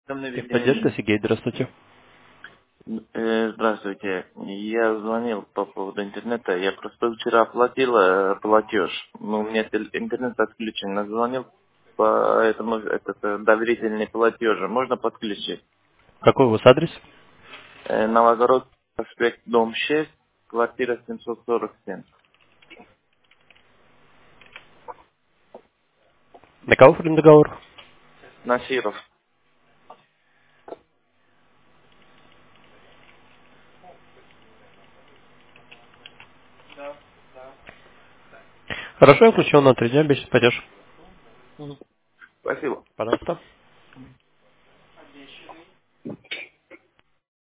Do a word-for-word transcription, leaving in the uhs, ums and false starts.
Техподдержка, Сергей, здравствуйте. Э, Здравствуйте. Я звонил по поводу интернета. Я просто вчера оплатил э, платеж. Но у меня тел- интернет отключен. Я звонил, поэтому этот э, доверительный платеж можно подключить. Какой у вас адрес? Э, Новогород, проспект, дом шесть, квартира семьсот сорок семь. На кого оформлен договор? Насиров. Хорошо, я включен на три дня, обещаю платеж. Мгм. Спасибо. Пожалуйста.